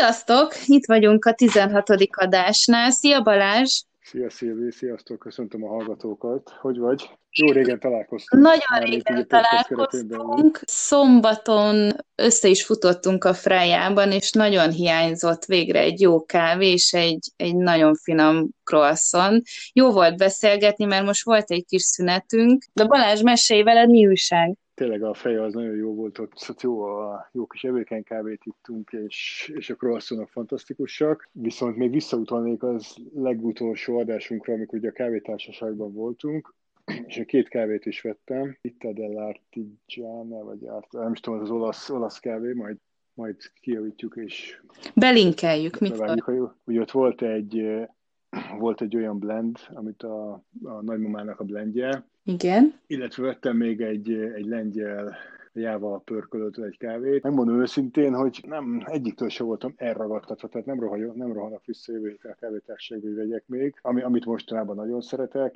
Sziasztok! Itt vagyunk a 16. adásnál. Szia Balázs! Szia Szilvi, sziasztok, köszöntöm a hallgatókat. Hogy vagy? Jó régen találkoztunk, Nagyon mármint így a régen podcast keretén belül. találkoztunk. Szombaton össze is futottunk a Frejában, és nagyon hiányzott végre egy jó kávé és egy nagyon finom croissant. Jó volt beszélgetni, mert most volt egy kis szünetünk. De Balázs, mesélj veled, mi újság? Tényleg a fej az nagyon jó volt, ott jó kis evőken kávét ittunk, és a croissantok fantasztikusak. Viszont még visszautalnék az legutolsó adásunkra, amikor ugye a kávétársaságban voltunk, és a két kávét is vettem. Itt a dell'Artigiana, nem is tudom, az olasz kávé, majd kijavítjuk, és Belinkeljük, mit volt? bevágjuk. Ugye ott volt egy olyan blend, amit a nagymamának a blendje, Igen. illetve vettem még egy lengyel jával pörkölőtől egy kávét. Megmondom őszintén, hogy nem egyiktől se voltam elragadtatva, tehát nem rohanok vissza jövő héten a kávétársaságba, hogy vegyek még. Amit mostanában nagyon szeretek,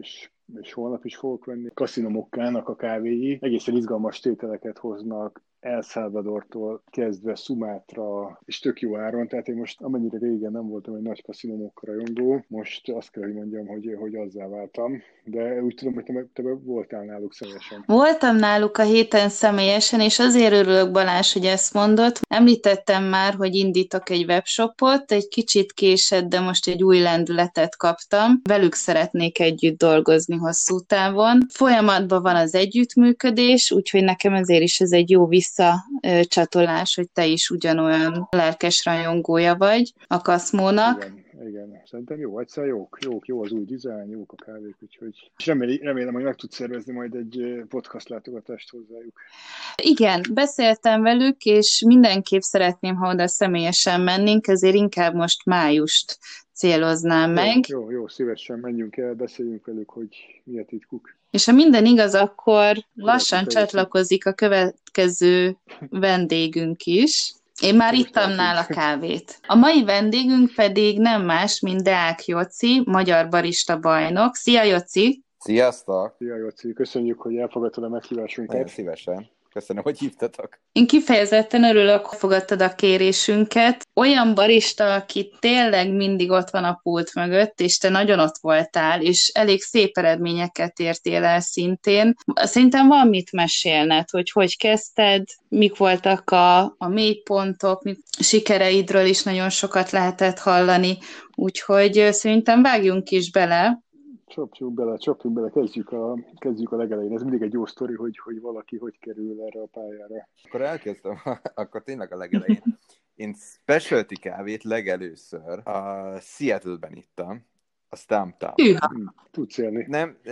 és holnap is fogok venni. Casino Mockának a kávéi egészen izgalmas tételeket hoznak, El Salvadortól kezdve Sumatra, és tök jó áron, tehát én most amennyire régen nem voltam egy nagy Casino Mocca rajongó, most azt kell, hogy mondjam, hogy azzá váltam, de úgy tudom, hogy te voltál náluk személyesen. Voltam náluk a héten személyesen, és azért örülök, Balázs, hogy ezt mondott. Említettem már, hogy indítok egy webshopot, egy kicsit késett, de most egy új lendületet kaptam. Velük szeretnék együtt dolgozni hosszú távon. Folyamatban van az együttműködés, úgyhogy nekem ezért is ez egy jó visszacsatolás, hogy te is ugyanolyan lelkes rajongója vagy a Kaszmónak. Igen. Szerintem jó, egyszer jó az új dizájn, jók a kávék, úgyhogy és remélem, hogy meg tudsz szervezni majd egy podcast látogatást hozzájuk. Igen, beszéltem velük, és mindenképp szeretném, ha oda személyesen mennénk, ezért inkább most májust céloznám meg. Jó, szívesen menjünk el, beszéljünk velük, hogy mi a titkuk. És ha minden igaz, akkor lassan csatlakozik a következő vendégünk is. Én már ittam nála kávét. A mai vendégünk pedig nem más, mint Deák Joci, magyar barista bajnok. Szia, Joci! Sziasztok! Szia, Joci! Köszönjük, hogy elfogadtad a meghívásunkat. Nagyon szívesen. Köszönöm, hogy hívtatok. Én kifejezetten örülök, hogy fogadtad a kérésünket. Olyan barista, aki tényleg mindig ott van a pult mögött, és te nagyon ott voltál, és elég szép eredményeket értél el szintén. Szerintem van mit mesélned, hogy kezdted, mik voltak a mélypontok, sikereidről is nagyon sokat lehetett hallani, úgyhogy szerintem vágjunk is bele. Csapjunk bele, kezdjük a legelején. Ez mindig egy jó sztori, hogy valaki hogy kerül erre a pályára. Akkor elkezdtem, akkor tényleg a legelején. Én specialty kávét legelőször a Seattle-ben ittam, a Stumptown. Tudsz élni.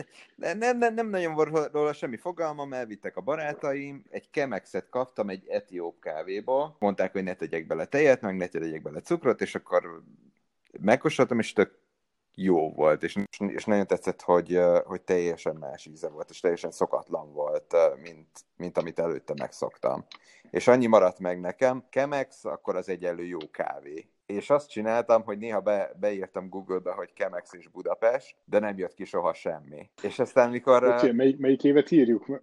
Nem nagyon volt róla semmi fogalmam, elvittek a barátaim, egy Chemexet kaptam egy etióp kávéból, mondták, hogy ne tegyek bele tejet, meg ne tegyek bele cukrot, és akkor megkóstoltam, és tök jó volt, és nagyon tetszett, hogy teljesen más íze volt, és teljesen szokatlan volt, mint amit előtte megszoktam. És annyi maradt meg nekem, Chemex, akkor az egyenlő jó kávé. És azt csináltam, hogy néha beírtam Google-be, hogy Chemex és Budapest, de nem jött ki soha semmi. És aztán mikor... Melyik évet írjuk?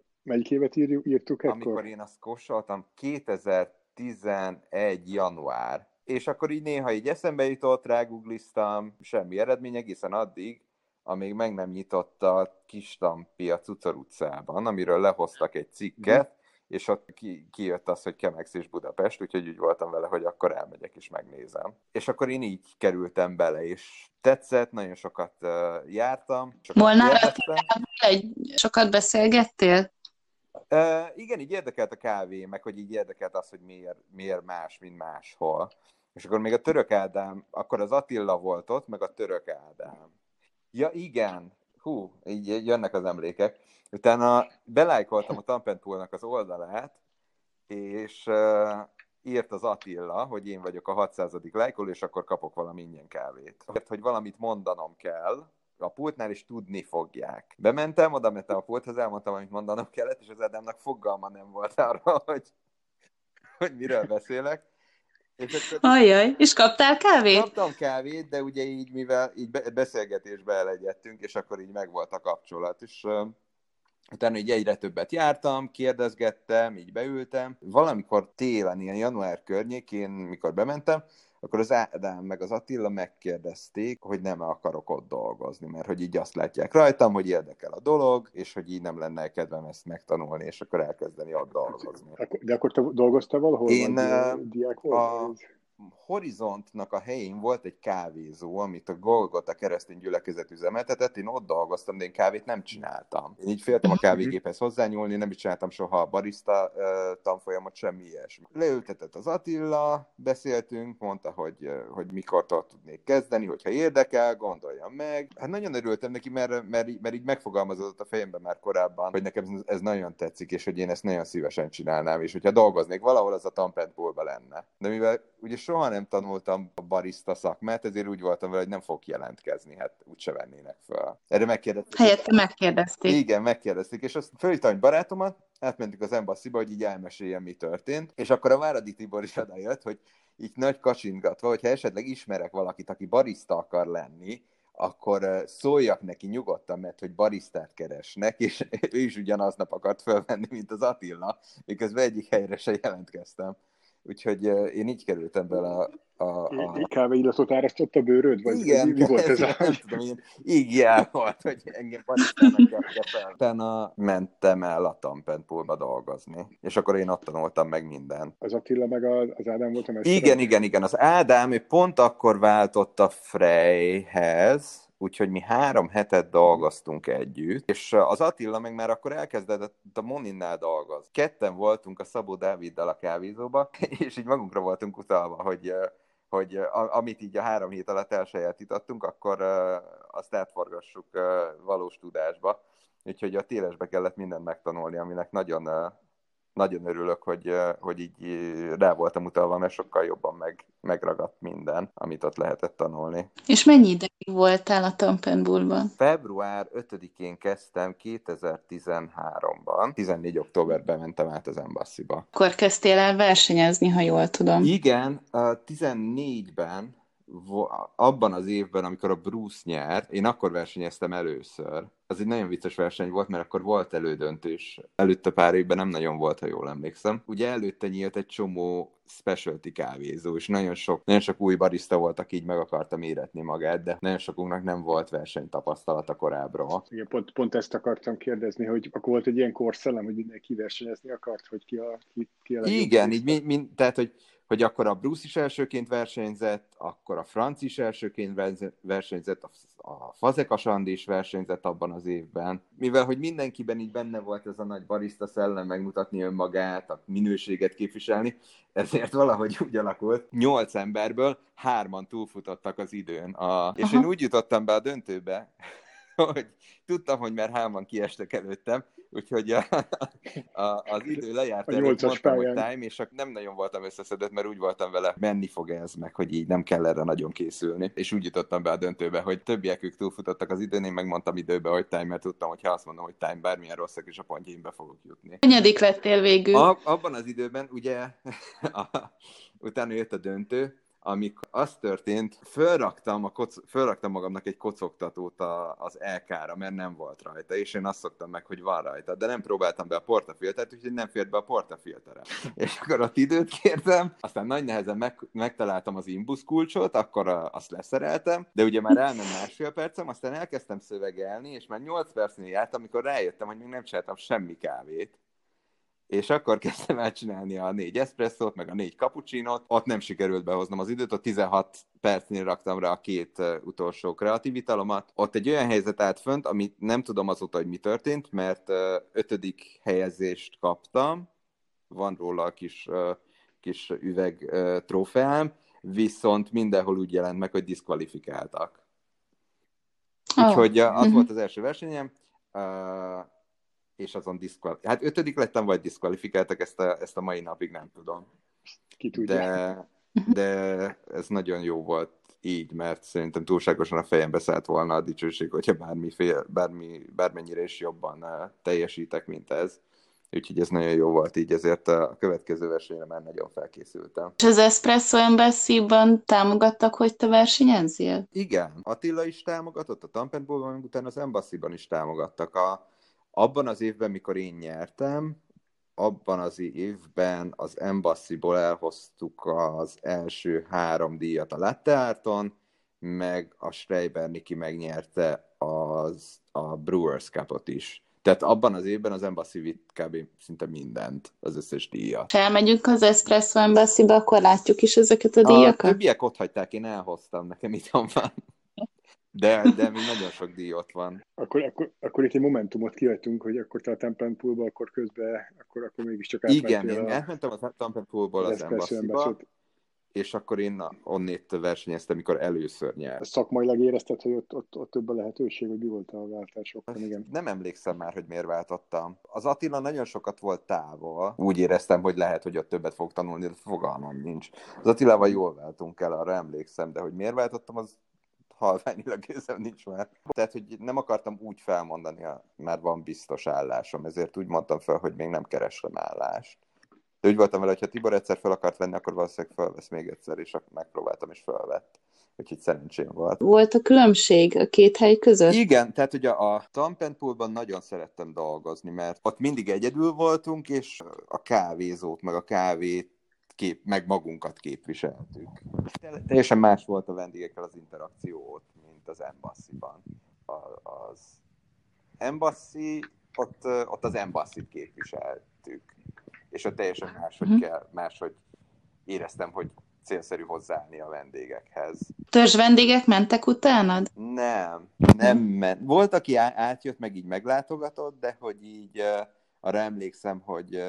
Írtuk ekkor? Amikor én azt kóstoltam, 2011. január. És akkor így néha így eszembe jutott, rágoogliztam, semmi eredmény egészen addig, amíg meg nem nyitott a Kistampi a Cucor utcában, amiről lehoztak egy cikket, és ott kijött az, hogy Chemex és Budapest, úgyhogy úgy voltam vele, hogy akkor elmegyek és megnézem. És akkor én így kerültem bele, és tetszett, nagyon sokat jártam. Sokat beszélgettél? Igen, így érdekelt a kávé, meg hogy így érdekelt az, hogy miért más, mint máshol. És akkor még a Török Ádám, akkor az Attila volt ott, meg a Török Ádám. Ja, igen. Így jönnek az emlékek. Utána belájkoltam a Tampentpoolnak az oldalát, és írt az Attila, hogy én vagyok a 600. lájkoló, és akkor kapok valami ingyen kávét. Hogy valamit mondanom kell, a pultnál is tudni fogják. Oda mentem a pulthoz, elmondtam, amit mondanom kellett, és az Ádámnak fogalma nem volt arra, hogy miről beszélek. Ajjaj, és kaptál kávét? Kaptam kávét, de ugye így, mivel így beszélgetésbe elegyedtünk, és akkor így megvolt a kapcsolat, és utána így egyre többet jártam, kérdezgettem, így beültem. Valamikor télen, ilyen január környékén, mikor bementem, akkor az Ádám meg az Attila megkérdezték, hogy nem akarok ott dolgozni, mert hogy így azt látják rajtam, hogy érdekel a dolog, és hogy így nem lenne kedvem ezt megtanulni, és akkor elkezdeni ott dolgozni. De akkor te dolgoztál valahol, Én vagy diák volt? a Horizontnak a helyén volt egy kávézó, amit a Golgota keresztény gyülekezet üzemeltetett, én ott dolgoztam, de én kávét nem csináltam. Én így féltem a kávégéphez hozzányúlni, nem is csináltam soha a barista tanfolyamot, semmi ilyesmi. Leültetett az Attila, beszéltünk, mondta, hogy mikortól tudnék kezdeni, hogyha érdekel, gondoljam meg. Hát nagyon örültem neki, mert így megfogalmazódott a fejemben már korábban, hogy nekem ez nagyon tetszik, és hogy én ezt nagyon szívesen csinálnám, és hogyha dolgoznék valahol, az a Tampere lenne. De mivel ugye soha nem tanultam a barista szakmát, ezért úgy voltam vele, hogy nem fog jelentkezni, hát úgyse vennének föl. Erre megkérdezték. Helyette megkérdezték. Igen, megkérdezték, és azt fölhívtam egy barátomat, átmentük az Embassyba, hogy így elmeséljem, mi történt, és akkor a Váradi Tibor is odajött, hogy így nagy kacsintgatva, hogyha esetleg ismerek valakit, aki barista akar lenni, akkor szóljak neki nyugodtan, mert hogy baristát keresnek, és ő is ugyanaznap akart fölvenni, mint az Attila, miközben egyik helyre se jelentkeztem. Úgyhogy én így kerültem bele Egy kávéillatot árasztott a bőröd? Vagy igen, mi volt ez nem tudom, ilyen ígjel volt, hogy engem baristának kell fel. Utána mentem el a Tampere dolgozni, és akkor én ott tanultam meg mindent. Az Attila meg az Ádám volt a mester? Igen. Az Ádám, ő pont akkor váltott a Freyhez, úgyhogy mi 3 hetet dolgoztunk együtt, és az Attila meg már akkor elkezdett a Moninnál dolgozni. Ketten voltunk a Szabó Dáviddal a kávézóba, és így magunkra voltunk utalva, hogy amit így a 3 hét alatt elsajátítottunk, akkor azt átforgassuk valós tudásba. Úgyhogy a élesbe kellett mindent megtanulni, aminek nagyon, nagyon örülök, hogy így rá voltam utalva, mert sokkal jobban megragadt minden, amit ott lehetett tanulni. És mennyi ideig voltál a Tampere-ban? Február 5-én kezdtem 2013-ban, 14. októberben mentem át az Embassyba. Akkor kezdtél el versenyezni, ha jól tudom. Igen, 14-ben, abban az évben, amikor a Bruce nyert, én akkor versenyeztem először. Az egy nagyon vicces verseny volt, mert akkor volt elődöntős. Előtte pár évben nem nagyon volt, ha jól emlékszem. Ugye előtte nyílt egy csomó specialty kávézó, és nagyon sok új barista volt, aki így meg akarta méretni magát, de nagyon sokunknak nem volt versenytapasztalata korábbról. Igen, pont ezt akartam kérdezni, hogy akkor volt egy ilyen korszellem, hogy mindenki versenyezni akart, hogy ki a legjobb. Igen, így tehát, hogy akkor a Bruce is elsőként versenyzett, akkor a Franc is elsőként versenyzett, a Fazekas Andi is versenyzett abban az évben. Mivel, hogy mindenkiben így benne volt ez a nagy barista szellem, megmutatni önmagát, a minőséget képviselni, ezért valahogy úgy alakult. 8 emberből 3-an túlfutottak az időn. És én úgy jutottam be a döntőbe, hogy tudtam, hogy már 3-an kiestek előttem, úgyhogy az idő lejárt előtt, mondtam, hogy time, és nem nagyon voltam összeszedett, mert úgy voltam vele, menni fog ez meg, hogy így nem kell erre nagyon készülni. És úgy jutottam be a döntőbe, hogy többiek ők túlfutottak az időn, én megmondtam időbe, hogy time, mert tudtam, hogy ha azt mondom, hogy time, bármilyen rosszak, és a pontjaim be fogok jutni. Hanyadik lettél végül? Abban az időben, ugye, utána jött a döntő, amikor az történt, fölraktam magamnak egy kocogtatót az LK-ra, mert nem volt rajta, és én azt szoktam meg, hogy van rajta, de nem próbáltam be a portafiltert, úgyhogy nem fért be a portafilterem. És akkor ott időt kértem, aztán nagy nehezen megtaláltam az imbusz kulcsot, akkor azt leszereltem, de ugye már elment 1,5 percem, aztán elkezdtem szövegelni, és már 8 percnél jártam, amikor rájöttem, hogy még nem csináltam semmi kávét. És akkor kezdtem el csinálni a 4 eszpresszót, meg a 4 cappuccinót. Ott nem sikerült behoznom az időt, ott 16 percnél raktam rá a 2 utolsó kreativitalomat. Ott egy olyan helyzet állt fönt, amit nem tudom azóta, hogy mi történt, mert 5. helyezést kaptam. Van róla a kis üveg trófeám, viszont mindenhol úgy jelent meg, hogy diszkvalifikáltak. Úgyhogy az volt az első versenyem, és azon hát 5. lettem, vagy diszkvalifikáltak, ezt a mai napig nem tudom. Ki tudja. De ez nagyon jó volt így, mert szerintem túlságosan a fejembe szállt volna a dicsőség, hogyha bármennyire is jobban teljesítek, mint ez. Úgyhogy ez nagyon jó volt így, ezért a következő versenyre már nagyon felkészültem. És az Espresso Embassy-ban támogattak, hogy te versenyezzél? Igen, Attila is támogatott, a Tampere-ban, utána az Embassy-ban is támogattak. Abban az évben, mikor én nyertem, abban az évben az Embassy-ból elhoztuk az első 3 díjat a Latte Arton, meg a Schreiber Niki megnyerte a Brewers Cup-ot is. Tehát abban az évben az Embassy vitt kb. Szinte mindent, az összes díjat. Ha elmegyünk az Espresso Embassy-ba, akkor látjuk is ezeket a A díjakat? többiek ott hagyták, én elhoztam, nekem itthon van. De még nagyon sok díj ott van. Akkor itt egy momentumot kihagytunk, hogy akkor te a Tempenpoolba, akkor közben, akkor mégiscsak Igen, átmentél én átmentem a Tempenpoolból az Espresso Embassy-ba, Embassy-t. és akkor én onnét versenyeztem, amikor először nyert. Szakmailag érezted, hogy ott több a lehetőség, hogy mi volt a váltásokban, igen. Nem emlékszem már, hogy miért váltottam. Az Attila nagyon sokat volt távol. Úgy éreztem, hogy lehet, hogy ott többet fog tanulni, de fogalmam nincs. Az Attilával jól váltunk el, arra emlékszem, de hogy miért váltottam, az halványilag érzem nincs már. Tehát, hogy nem akartam úgy felmondani, mert van biztos állásom, ezért úgy mondtam fel, hogy még nem keresem állást. De úgy voltam vele, hogy ha Tibor egyszer fel akart venni, akkor valószínűleg felvesz még egyszer, és megpróbáltam, és felvett. Úgyhogy szerencsém volt. Volt a különbség a két hely között? Igen, tehát ugye a Tampenpoolban nagyon szerettem dolgozni, mert ott mindig egyedül voltunk, és a kávézót, meg a kávét, meg magunkat képviseltük. Teljesen más volt a vendégekkel az interakció ott, mint az Embassy-ban. Az Embassy, ott az Embassy-t képviseltük. És ott teljesen máshogy éreztem, hogy célszerű hozzáállni a vendégekhez. Törzs vendégek mentek utánad? Nem ment. Volt, aki átjött, meg így meglátogatott, de hogy így arra emlékszem,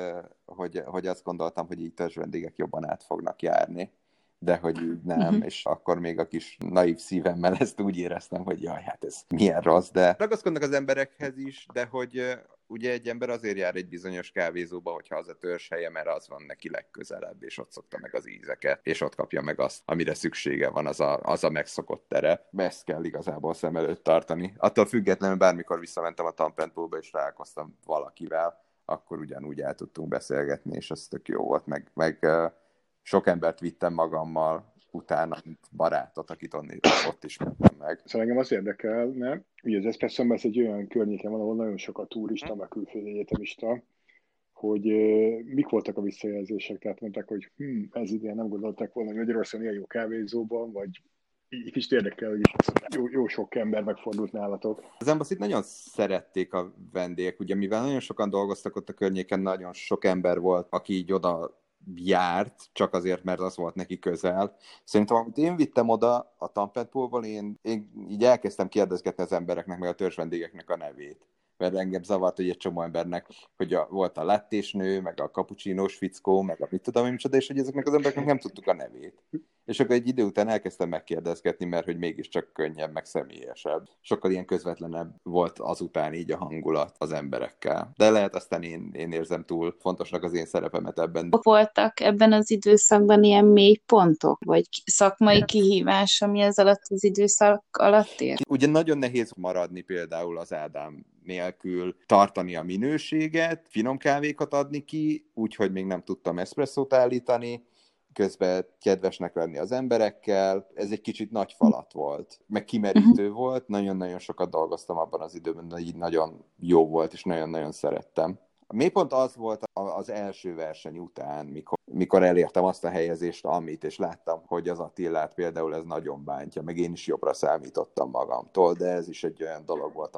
hogy azt gondoltam, hogy így törzs vendégek jobban át fognak járni. De hogy így nem, és akkor még a kis naív szívemmel ezt úgy éreztem, hogy jaj, hát ez milyen rossz, de ragaszkodnak az emberekhez is, de hogy ugye egy ember azért jár egy bizonyos kávézóba, hogyha az a törzshelye, mert az van neki legközelebb, és ott szokta meg az ízeket, és ott kapja meg azt, amire szüksége van, az a megszokott terep. Ezt kell igazából szem előtt tartani. Attól függetlenül bármikor visszamentem a Tampenpoolba, és találkoztam valakivel, akkor ugyanúgy el tudtunk beszélgetni, és ez tök jó volt, meg sok embert vittem magammal utána, mint barátot, akit ott ismertem meg. Szóval engem az érdekelne, ugye az Espresso Embassy egy olyan környéken van, ahol nagyon sok a turista, meg külföldi egyetemista, hogy mik voltak a visszajelzések, tehát mondták, hogy ez idén nem gondolták volna, hogy Magyarországon ilyen jó kávézóban, vagy így kicsit érdekel, hogy jó sok ember megfordult nálatok. Az Embassy-t nagyon szerették a vendégek, ugye mivel nagyon sokan dolgoztak ott a környéken, nagyon sok ember volt, aki így oda járt, csak azért, mert az volt neki közel. Szerintem, amit én vittem oda a Tampenpoolból, én így elkezdtem kérdezgetni az embereknek, meg a törzsvendégeknek a nevét. Mert engem zavart, hogy egy csomó embernek, hogy volt a lattésnő, meg a cappuccinós fickó, meg a mit tudom én micsoda, és hogy ezeknek az embereknek nem tudtuk a nevét. És akkor egy idő után elkezdtem megkérdezgetni, mert hogy mégiscsak könnyebb, meg személyesebb. Sokkal ilyen közvetlenebb volt azután így a hangulat az emberekkel. De lehet aztán én érzem túl fontosnak az én szerepemet ebben. Voltak ebben az időszakban ilyen mély pontok, vagy szakmai kihívás, ami ez alatt az időszak alatt ér? Ugye nagyon nehéz maradni például az Ádám nélkül, tartani a minőséget, finom kávékat adni ki, úgyhogy még nem tudtam eszpresszót állítani, közben kedvesnek lenni az emberekkel. Ez egy kicsit nagy falat volt, meg kimerítő volt, nagyon-nagyon sokat dolgoztam abban az időben, de így nagyon jó volt, és nagyon-nagyon szerettem. A mélypont az volt az első verseny után, mikor elértem azt a helyezést, amit, és láttam, hogy az Attilát például ez nagyon bántja, meg én is jobbra számítottam magamtól, de ez is egy olyan dolog volt,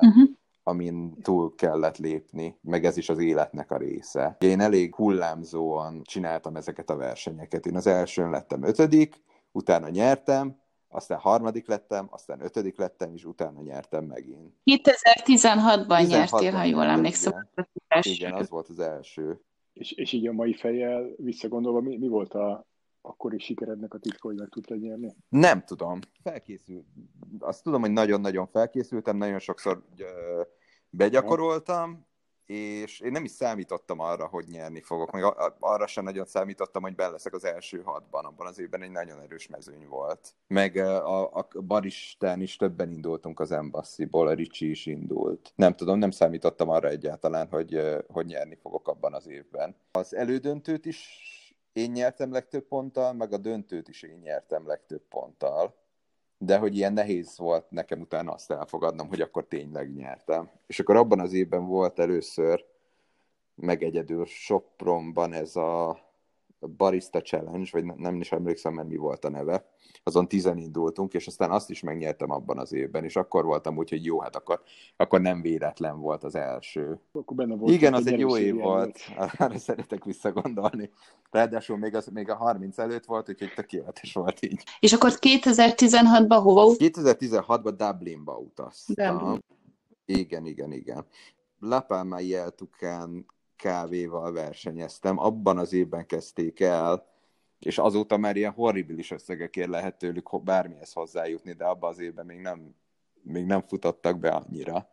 amin túl kellett lépni, meg ez is az életnek a része. Én elég hullámzóan csináltam ezeket a versenyeket. Én az elsőn lettem 5., utána nyertem, aztán 3. lettem, aztán 5. lettem, és utána nyertem megint. 2016-ban nyertél, ha jól emlékszem. Igen, az volt az első. És így a mai fejjel visszagondolva, mi volt akkori sikerednek a titka, hogy meg tudtad nyerni? Nem tudom. Azt tudom, hogy nagyon-nagyon felkészültem, nagyon sokszor begyakoroltam, és én nem is számítottam arra, hogy nyerni fogok. Meg arra sem nagyon számítottam, hogy benn leszek az első 6-ban. Abban az évben egy nagyon erős mezőny volt. Meg a baristán is többen indultunk az Embassy-ból, a Ricsi is indult. Nem tudom, nem számítottam arra egyáltalán, hogy nyerni fogok abban az évben. Az elődöntőt is én nyertem legtöbb ponttal, meg a döntőt is én nyertem legtöbb ponttal. De hogy ilyen nehéz volt nekem utána azt elfogadnom, hogy akkor tényleg nyertem. És akkor abban az évben volt először meg egyedül Sopronban ez a Barista Challenge, vagy nem is emlékszem, mert mi volt a neve. Azon 10 indultunk, és aztán azt is megnyertem abban az évben, és akkor voltam úgy, hogy jó, hát akkor nem véletlen volt az első. Akkor benne volt. Igen, az egy jó év volt. Arra szeretek visszagondolni. Ráadásul még a 30 előtt volt, úgyhogy tökéletes volt így. És akkor 2016-ban hova 2016-ban Dublinba utaztam. Dublin. Igen. La Palmai El Tucán kávéval versenyeztem. Abban az évben kezdték el, és azóta már ilyen horribilis összegekért lehet tőlük bármihez hozzájutni, de abban az évben még nem futottak be annyira.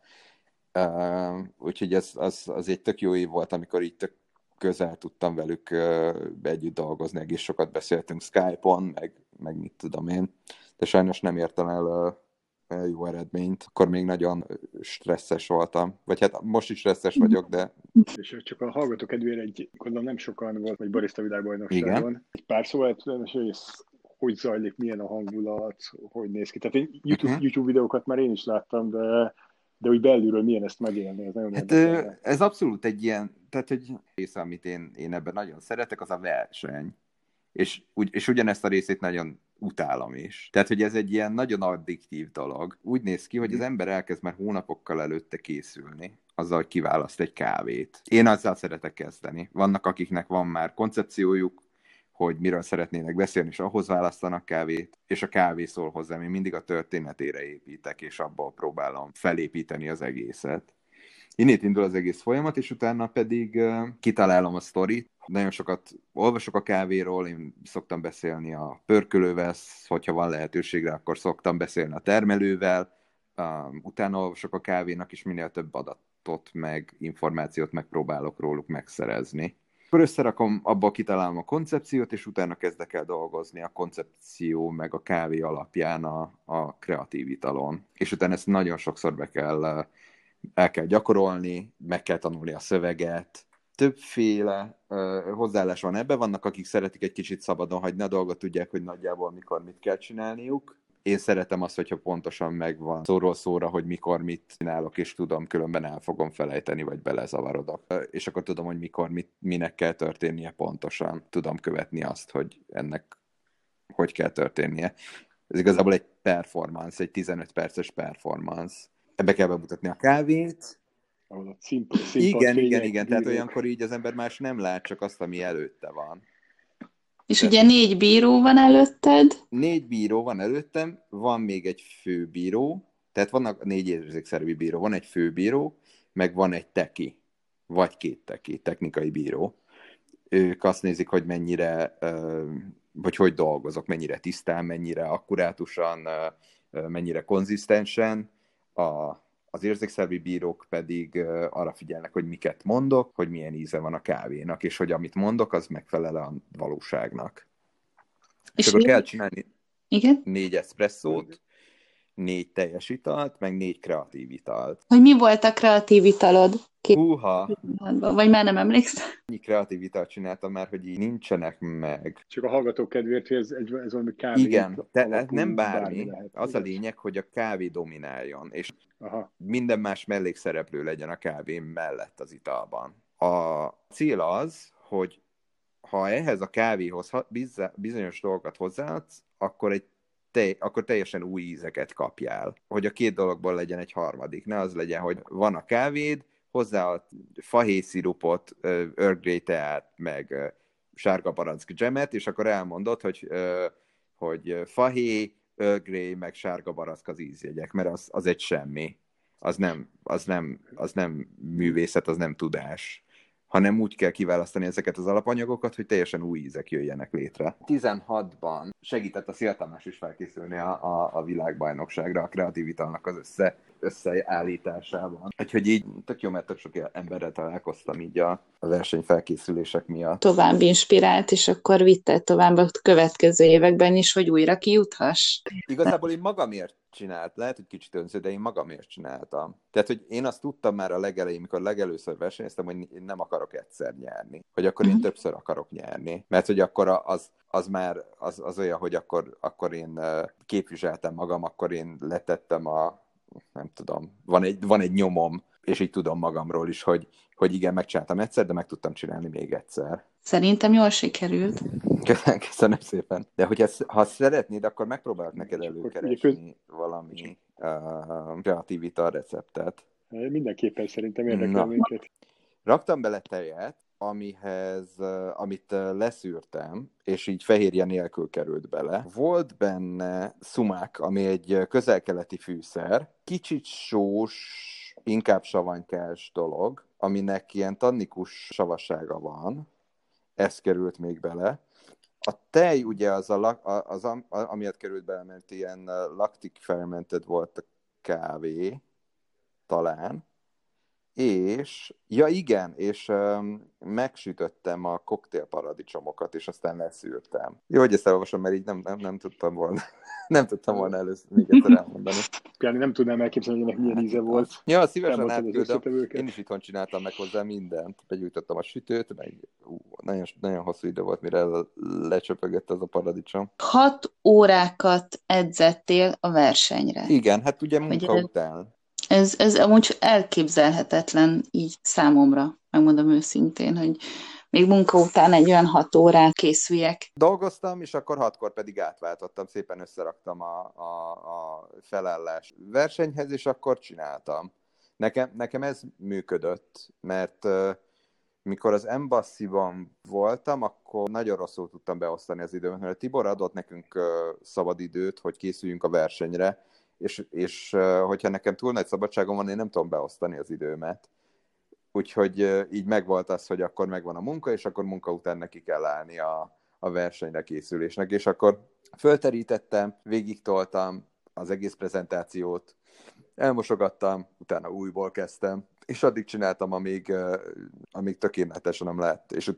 Úgyhogy az egy tök jó év volt, amikor így tök közel tudtam velük együtt dolgozni, egész sokat beszéltünk Skype-on, meg mit tudom én, de sajnos nem értem el jó eredményt. Akkor még nagyon stresszes voltam. Vagy hát most is stresszes vagyok, de... És csak a hallgató kedvére gondolom nem sokan volt, vagy barista világbajnokságon. Egy pár szóval hogy zajlik, milyen a hangulat, hogy néz ki. Tehát én YouTube videókat már én is láttam, de úgy belülről milyen ezt megélni, ez nagyon érdekel. Ez abszolút egy ilyen, tehát hogy része, amit én ebben nagyon szeretek, az a verseny. És ugyanezt a részét nagyon utálom is. Tehát, hogy ez egy ilyen nagyon addiktív dolog. Úgy néz ki, hogy az ember elkezd már hónapokkal előtte készülni, azzal, hogy kiválaszt egy kávét. Én azzal szeretek kezdeni. Vannak, akiknek van már koncepciójuk, hogy miről szeretnének beszélni, és ahhoz választanak kávét, és a kávé szól hozzám. Én mindig a történetére építek, és abból próbálom felépíteni az egészet. Innét indul az egész folyamat, és utána pedig kitalálom a sztorit. Nagyon sokat olvasok a kávéról, én szoktam beszélni a pörkölővel, hogyha van lehetőségre, akkor szoktam beszélni a termelővel, utána olvasok a kávénak, és minél több adatot, meg információt megpróbálok róluk megszerezni. Akkor összerakom, abból kitalálom a koncepciót, és utána kezdek el dolgozni a koncepció meg a kávé alapján a kreatív italon. És utána ezt nagyon sokszor el kell gyakorolni, meg kell tanulni a szöveget. Többféle hozzáállás van ebben, vannak, akik szeretik egy kicsit szabadon hagyni a dolgot, tudják, hogy nagyjából mikor mit kell csinálniuk. Én szeretem azt, hogyha pontosan megvan szóról szóra, hogy mikor mit csinálok, és tudom, különben el fogom felejteni, vagy belezavarodok. És akkor tudom, hogy mikor minek kell történnie pontosan. Tudom követni azt, hogy ennek hogy kell történnie. Ez igazából egy performance, egy 15 perces performance. Ebbe kell bemutatni a kávét. Igen. Tehát olyankor így az ember más nem lát, csak azt, ami előtte van. És tehát ugye 4 bíró van előtted? 4 bíró van előttem, van még egy főbíró, tehát vannak 4 érzékszervi bíró, van egy főbíró, meg van egy teki, vagy 2 teki, technikai bíró. Ők azt nézik, hogy mennyire, vagy hogy dolgozok, mennyire tisztán, mennyire akkurátusan, mennyire konzisztensen. Az érzékszervi bírók pedig arra figyelnek, hogy miket mondok, hogy milyen íze van a kávénak, és hogy amit mondok, az megfelel a valóságnak. És akkor kell csinálni 4 eszpresszót, 4 teljes italt, meg 4 kreatív italt. Hogy mi volt a kreatív italod? Húha! Vagy már nem emlékszem? Annyi kreatív italt csináltam már, hogy így nincsenek meg. Csak a hallgatók kedvéért, hogy ez valami kávé. Igen, nem bármi. Az a lényeg, hogy a kávé domináljon, és minden más mellékszereplő legyen a kávé mellett az italban. A cél az, hogy ha ehhez a kávéhoz bizonyos dolgokat hozzáadsz, akkor teljesen új ízeket kapjál. Hogy a 2 dologból legyen egy harmadik. Ne az legyen, hogy van a kávéd, hozzáad fahéjszirupot, Earl Grey teát, meg sárga barack dzsemet, és akkor elmondod, hogy fahéj, Earl Grey, meg sárga barack az ízjegyek, mert az egy semmi. Az nem művészet, az nem tudás, hanem úgy kell kiválasztani ezeket az alapanyagokat, hogy teljesen új ízek jöjjenek létre. 16-ban segített a Szél Tamás is felkészülni a világbajnokságra, a kreatív italnak az összeállításában. Úgyhogy így tök jó, mert tök sok emberrel találkoztam így a versenyfelkészülések miatt. Tovább inspirált, és akkor vitted tovább a következő években is, hogy újra kijuthass. Igazából én magamért csinált, lehet, hogy kicsit önző, de én magamért csináltam. Tehát, hogy én azt tudtam már a legelején, mikor legelőször versenyeztem, hogy én nem akarok egyszer nyerni. Hogy akkor én többször akarok nyerni. Mert hogy akkor az már az olyan, hogy akkor én képviseltem magam, akkor én letettem nem tudom, van egy nyomom és így tudom magamról is, hogy igen, megcsináltam egyszer, de meg tudtam csinálni még egyszer. Szerintem jól sikerült. Köszönöm szépen. De hogyha ha szeretnéd, akkor megpróbálok neked előkeresni valami kreativita receptet. Mindenképpen szerintem érdekel minket. Raktam bele tejet, amit leszűrtem, és így fehérje nélkül került bele. Volt benne szumák, ami egy közel-keleti fűszer, kicsit sós, inkább savanykás dolog, aminek ilyen tannikus savassága van. Ez került még bele. A tej ugye amiatt került bele, mert ilyen lactic fermented volt a kávé, talán. És megsütöttem a koktélparadicsomokat, és aztán leszűrtem. Jó, hogy ezt elolvasom, mert így nem tudtam volna. Nem tudtam volna először még egyszer elmondani. Például nem tudnám elképzelni, hogy ennek milyen íze volt. Ja, szívesen átküldöm. Én is itthon csináltam meg hozzá mindent. Begyújtottam a sütőt, meg nagyon, nagyon hosszú idő volt, mire lecsöpögött az a paradicsom. 6 órákat edzettél a versenyre. Igen, hát ugye munka után. Ez amúgy elképzelhetetlen így számomra, megmondom őszintén, hogy még munka után egy olyan 6 órát készüljek. Dolgoztam, és akkor 6-kor pedig átváltottam, szépen összeraktam a felállás versenyhez, és akkor csináltam. Nekem ez működött, mert mikor az Embassy-ban voltam, akkor nagyon rosszul tudtam beosztani az időmet, mert a Tibor adott nekünk szabad időt, hogy készüljünk a versenyre, és hogyha nekem túl nagy szabadságom van, én nem tudom beosztani az időmet. Úgyhogy így megvolt az, hogy akkor megvan a munka, és akkor munka után neki kell állni a versenyre készülésnek. És akkor fölterítettem, végigtoltam az egész prezentációt, elmosogattam, utána újból kezdtem, és addig csináltam, amíg tökéletes nem lett, és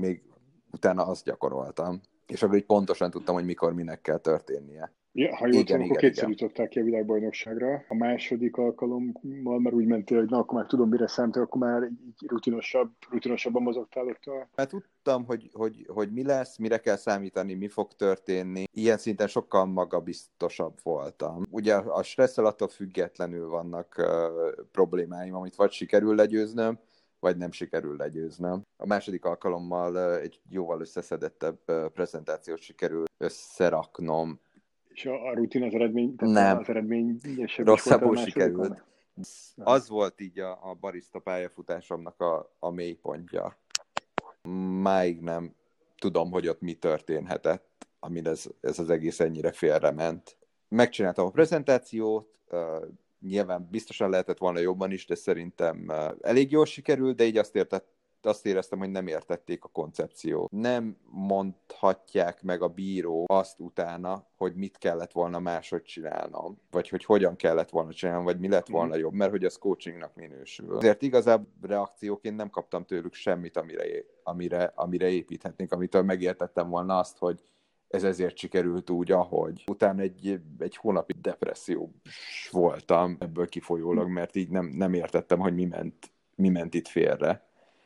utána azt gyakoroltam. És akkor így pontosan tudtam, hogy mikor minek kell történnie. Ja, ha jól tudom, akkor kétszer jutották ki a világbajnokságra. A második alkalommal már úgy mentél, hogy na, akkor már tudom, mire számítok, akkor már így rutinosabban mozogtál ott. Mert tudtam, hogy mi lesz, mire kell számítani, mi fog történni. Ilyen szinten sokkal magabiztosabb voltam. Ugye a stresszel attól függetlenül vannak problémáim, amit vagy sikerül legyőznöm, vagy nem sikerül legyőznöm. A második alkalommal egy jóval összeszedettebb prezentációt sikerül összeraknom. És a rutin, az eredmény? Nem. Az eredmény rosszabbul sikerült. Az volt így a barista pályafutásomnak a mélypontja. Máig nem tudom, hogy ott mi történhetett, amin ez az egész ennyire félrement. Megcsináltam a prezentációt, nyilván biztosan lehetett volna jobban is, de szerintem elég jól sikerült, de így azt éreztem, hogy nem értették a koncepciót. Nem mondhatják meg a bíró azt utána, hogy mit kellett volna máshogy csinálnom, vagy hogy hogyan kellett volna csinálnom, vagy mi lett volna jobb, mert hogy az coachingnak minősül. Ezért igazából reakcióként nem kaptam tőlük semmit, amire építhetnénk, amitől megértettem volna azt, hogy ez ezért sikerült úgy, ahogy. Utána egy hónapig depressziós voltam ebből kifolyólag, mert így nem értettem, hogy mi ment itt félre.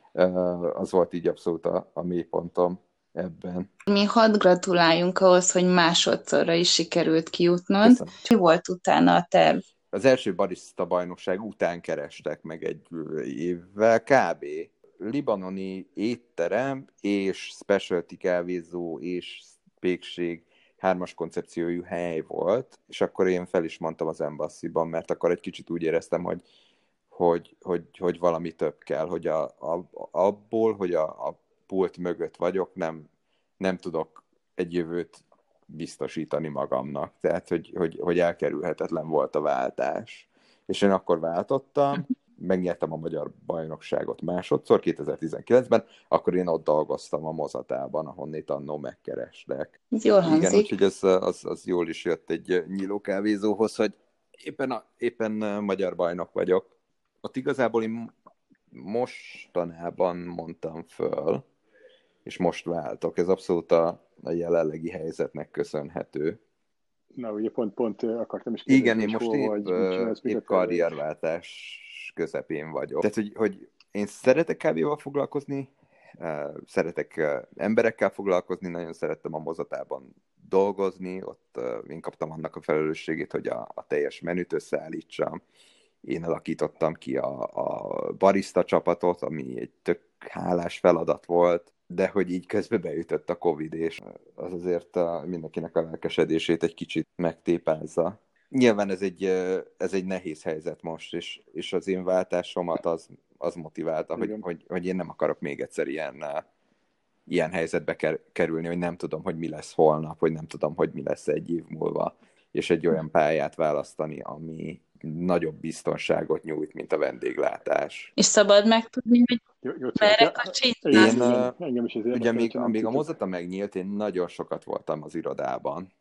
Az volt így abszolút a mélypontom ebben. Mi hadd gratuláljunk ahhoz, hogy másodszorra is sikerült kijutnod. Köszönöm. Mi volt utána a terv? Az első barista bajnokság után kerestek meg egy évvel kb. Libanoni étterem és specialty kávézó és pékség 3-as koncepciójú hely volt, és akkor én fel is mondtam az Embassy-ban, mert akkor egy kicsit úgy éreztem, hogy valami több kell, hogy abból, hogy a pult mögött vagyok, nem tudok egy jövőt biztosítani magamnak. Tehát, hogy elkerülhetetlen volt a váltás. És én akkor váltottam, megnyertem a magyar bajnokságot másodszor, 2019-ben, akkor én ott dolgoztam a Mozatában, ahonnét annó megkerestek. Ez jól hangzik. Igen, úgyhogy az jól is jött egy nyíló kávézóhoz, hogy éppen magyar bajnok vagyok. Ott igazából én mostanában mondtam föl, és most váltok. Ez abszolút a jelenlegi helyzetnek köszönhető. Na, ugye pont akartam is kérdezni, igen, én most épp karrierváltás közepén vagyok. Tehát, hogy én szeretek kávéval foglalkozni, szeretek emberekkel foglalkozni, nagyon szerettem a Mozatában dolgozni, ott én kaptam annak a felelősségét, hogy a teljes menüt összeállítsam, én alakítottam ki a barista csapatot, ami egy tök hálás feladat volt, de hogy így közben beütött a Covid, és az azért mindenkinek a lelkesedését egy kicsit megtépázza. Nyilván ez egy nehéz helyzet most, és az én váltásomat az motiválta, hogy én nem akarok még egyszer ilyen helyzetbe kerülni, hogy nem tudom, hogy mi lesz holnap, hogy nem tudom, hogy mi lesz egy év múlva, és egy olyan pályát választani, ami nagyobb biztonságot nyújt, mint a vendéglátás. És szabad megtudni, hogy merre kacsintasz? Engem is ez ugye érdekel, még a mozata megnyílt, én nagyon sokat voltam az irodában,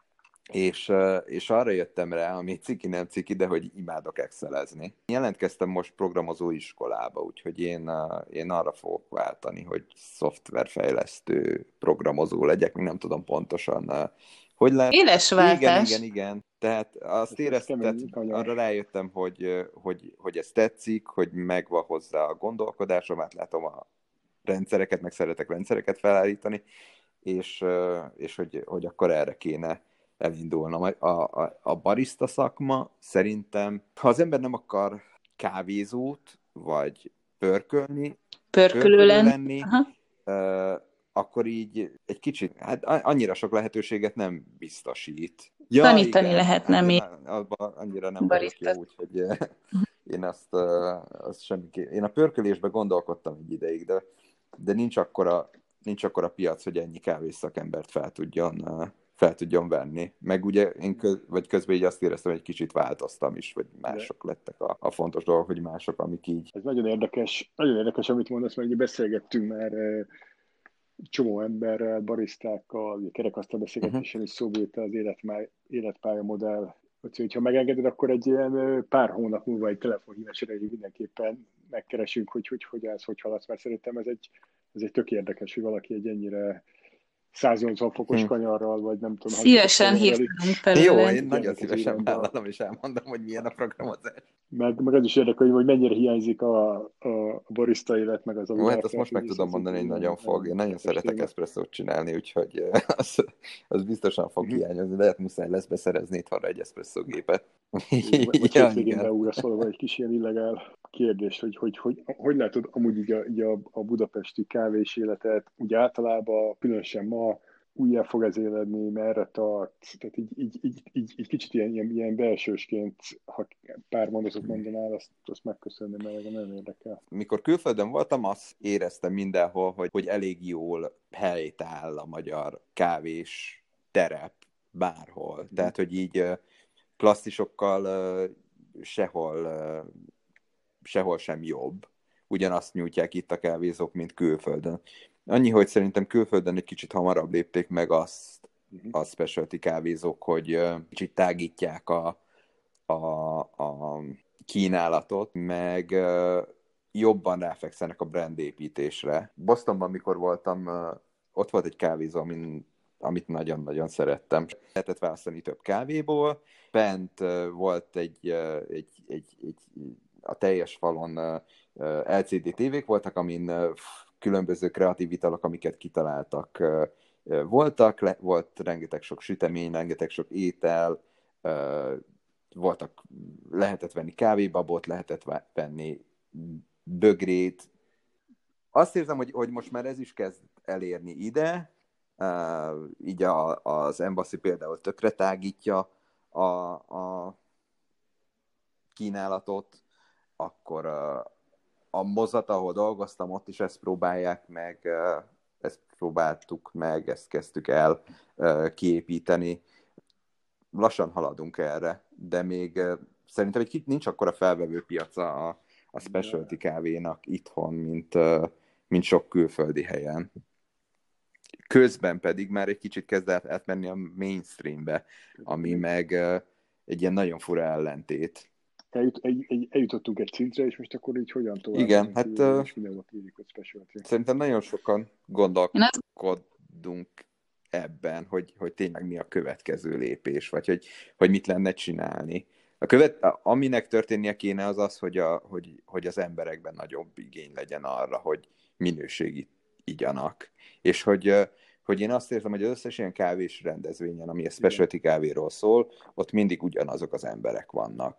és arra jöttem rá, ami ciki nem ciki, de hogy imádok excelezni. Jelentkeztem most programozó iskolába, úgyhogy én arra fogok váltani, hogy szoftverfejlesztő programozó legyek, még nem tudom pontosan, hogy lehet. Éles váltás. Igen. Tehát azt éreztem, arra rájöttem, hogy ez tetszik, hogy megvan hozzá a gondolkodásom, átlátom a rendszereket, meg szeretek rendszereket felállítani, és hogy akkor erre kéne elindulnom. A barista szakma szerintem, ha az ember nem akar kávézót, vagy pörkölő lenni, akkor így egy kicsit, hát annyira sok lehetőséget nem biztosít. Ja, tanítani igen, lehetne hát még. Abban annyira nem vagyok jó, úgyhogy én azt semmiképp. Én a pörkölésbe gondolkodtam egy ideig, de nincs akkora piac, hogy ennyi kávészakembert fel tudjon venni. Meg ugye én közben így azt éreztem, hogy egy kicsit változtam is, vagy mások lettek a fontos dolgok, hogy mások, amik így. Ez nagyon érdekes, amit mondasz, mert ugye beszélgettünk már csomó emberrel, barisztákkal, kerekasztal beszélgetésen is szóba jött az életpálya modell. Úgyhogy ha megengeded, akkor egy ilyen pár hónap múlva egy telefonhívásra mindenképpen megkeresünk, hogy állsz, hogy haladsz, mert szerintem ez egy tök érdekes, hogy valaki egy ennyire 180 fokos kanyarral, vagy nem tudom. Szívesen hívtunk felőle. Jó, én nagyon szívesen vállalom, és elmondom, hogy milyen a programozás. Meg az is érdekel, hogy mennyire hiányzik a barista élet, meg az a hát azt most meg tudom mondani, hogy nagyon fog. Én nagyon szeretek eszpresszót csinálni, úgyhogy az biztosan fog hiányozni. Lehet muszáj lesz beszerezni itthonra egy eszpresszógépet. Vagy hétvégén beúrasz valahol egy kis ilyen illegál kérdés, hogy látod amúgy így a budapesti kávés életet, úgy általában, különösen ma, újjá fog ez éledni, merre tart, tehát így kicsit ilyen belsősként, ha pár mondatot mondanál, azt megköszönném, mert nagyon érdekel. Mikor külföldön voltam, azt éreztem mindenhol, hogy elég jól helyt áll a magyar kávés terep bárhol. Tehát, hogy így klasszisokkal sehol sem jobb. Ugyanazt nyújtják itt a kávézók, mint külföldön. Annyi, hogy szerintem külföldön egy kicsit hamarabb lépték meg azt a specialty kávézók, hogy kicsit tágítják a kínálatot, meg jobban ráfekszenek a brandépítésre. Bostonban, mikor voltam, ott volt egy kávézó, amit nagyon-nagyon szerettem. Lehetett választani több kávéból. Bent volt a teljes falon LCD tévék voltak, amin különböző kreatív italok, amiket kitaláltak, voltak. Volt rengeteg sok sütemény, rengeteg sok étel, lehetett venni kávébabot, lehetett venni bögrét. Azt érzem, hogy most már ez is kezd elérni ide, így az Embassy például tökre tágítja a kínálatot, akkor a mozat, ahol dolgoztam, ott is ezt próbálják meg, ezt próbáltuk meg, ezt kezdtük el kiépíteni. Lassan haladunk erre, de még szerintem nincs akkora felvevő piaca a specialty kávénak itthon, mint sok külföldi helyen. Közben pedig már egy kicsit kezd átmenni a mainstreambe, ami meg egy ilyen nagyon fura ellentét. Eljutottunk egy szintre, és most akkor így hogyan tovább? Igen, hát szerintem nagyon sokan gondolkodunk ebben, hogy tényleg mi a következő lépés, vagy hogy mit lenne csinálni. Aminek történnie kéne az, hogy az emberekben nagyobb igény legyen arra, hogy minőségi igyanak. És hogy én azt érzem, hogy az összes ilyen kávés rendezvényen, ami a specialty kávéról szól, ott mindig ugyanazok az emberek vannak.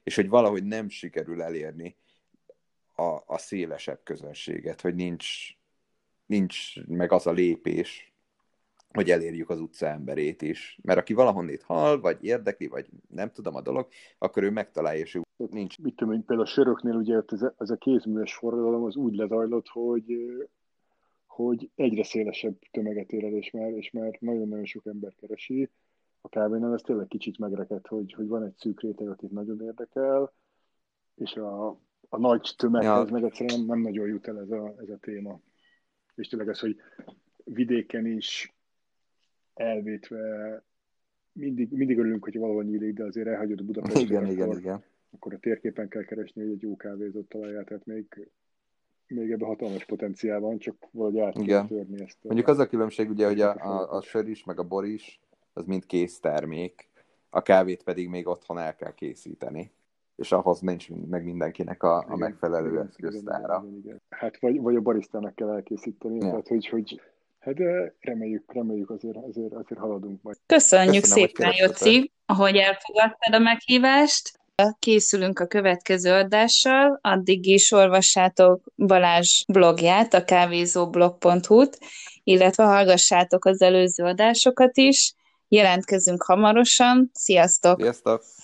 és hogy valahogy nem sikerül elérni a szélesebb közönséget, hogy nincs meg az a lépés, hogy elérjük az utca emberét is. Mert aki valahonnét hall, vagy érdekli, vagy nem tudom a dolog, akkor ő megtalálja, és ő nincs. Mit tudom, például a söröknél ugye ez a kézműves forradalom az úgy lezajlott, hogy egyre szélesebb tömeget ér el, és már nagyon-nagyon sok ember keresi. A kávénál ez tényleg kicsit megrekedt, hogy van egy szűk réteg, akit nagyon érdekel, és a nagy tömeghez meg egyszerűen nem nagyon jut el ez a téma. És tényleg az, hogy vidéken is elvétve mindig örülünk, hogy valahol nyílik, de azért elhagyod Budapestet, Igen. Akkor a térképen kell keresni, hogy egy jó kávézót találjál, tehát még ebben hatalmas potenciál van, csak valahogy át kell törni ezt. Mondjuk az a különbség, ugye, hogy a sör is, meg a bor is, az mind késztermék, a kávét pedig még otthon el kell készíteni. És ahhoz nincs meg mindenkinek a megfelelő eszköztára. Igen. Hát vagy a barisztának kell elkészíteni, tehát hogy hát de reméljük azért haladunk majd. Köszönjük szépen, Jóci, hogy elfogadtad a meghívást. Készülünk a következő adással, addig is olvassátok Balázs blogját, a kávézóblog.hu-t, illetve hallgassátok az előző adásokat is. Jelentkezünk hamarosan. Sziasztok! Sziasztok!